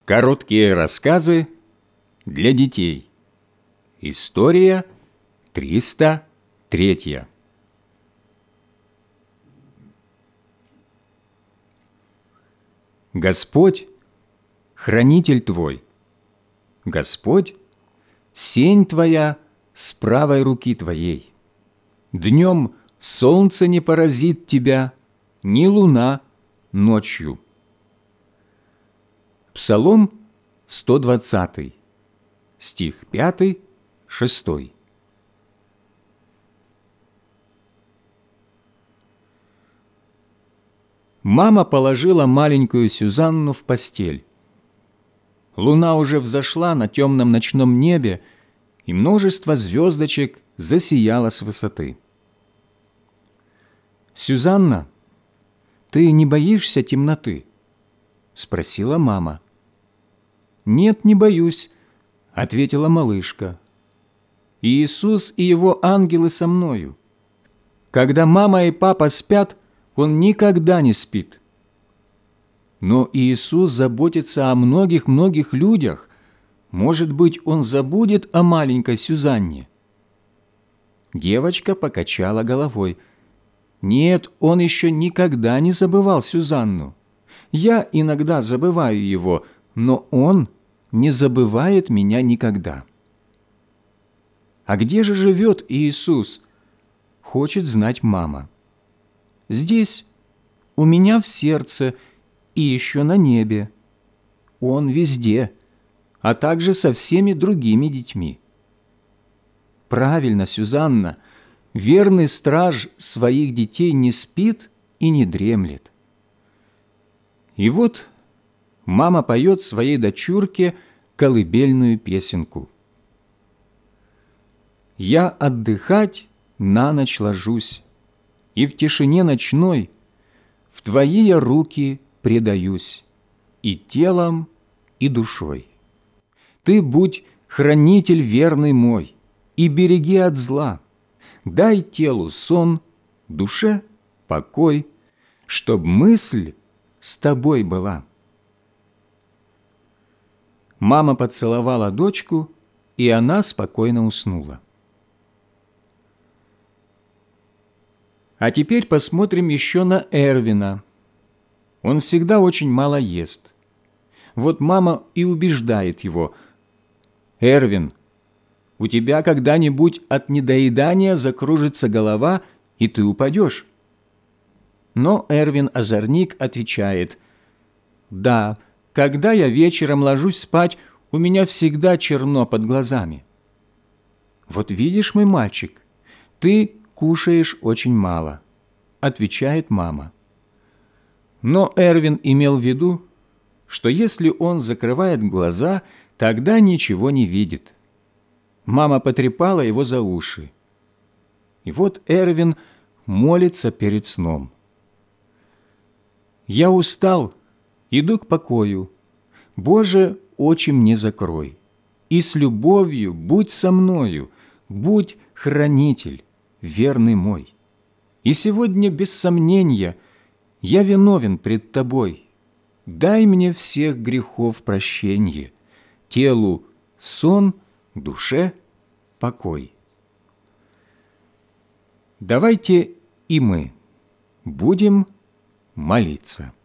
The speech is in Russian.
Короткие рассказы для детей. История 303. Господь – хранитель твой, Господь – сень твоя с правой руки твоей. Днем солнце не поразит тебя, ни луна ночью. Псалом 120, стих 5, 6. Мама положила маленькую Сюзанну в постель. Луна уже взошла на темном ночном небе, и множество звездочек засияло с высоты. «Сюзанна, ты не боишься темноты?» – спросила мама. «Нет, не боюсь», – ответила малышка. «Иисус и Его ангелы со мною. Когда мама и папа спят, Он никогда не спит. Но Иисус заботится о многих-многих людях. Может быть, Он забудет о маленькой Сюзанне?» Девочка покачала головой. «Нет, Он еще никогда не забывал Сюзанну. Я иногда забываю Его, но Он не забывает меня никогда». «А где же живет Иисус?» – хочет знать мама. «Здесь, у меня в сердце и еще на небе. Он везде, а также со всеми другими детьми». «Правильно, Сюзанна, верный страж своих детей не спит и не дремлет». И вот мама поет своей дочурке колыбельную песенку. «Я отдыхать на ночь ложусь, и в тишине ночной в Твои я руки предаюсь и телом, и душой. Ты будь хранитель верный мой, и береги от зла. Дай телу сон, душе покой, чтоб мысль с Тобой была». Мама поцеловала дочку, и она спокойно уснула. А теперь посмотрим еще на Эрвина. Он всегда очень мало ест. Вот мама и убеждает его: «Эрвин, у тебя когда-нибудь от недоедания закружится голова, и ты упадешь». Но Эрвин-озорник отвечает: «Да, когда я вечером ложусь спать, у меня всегда черно под глазами». «Вот видишь, мой мальчик, ты кушаешь очень мало», – отвечает мама. Но Эрвин имел в виду, что если он закрывает глаза, тогда ничего не видит. Мама потрепала его за уши. И вот Эрвин молится перед сном. «Я устал, иду к покою. Боже, очи мне закрой, и с любовью будь со мною, будь хранитель, верный мой. И сегодня, без сомнения, я виновен пред Тобой. Дай мне всех грехов прощенье, телу сон, душе покой». Давайте и мы будем молиться.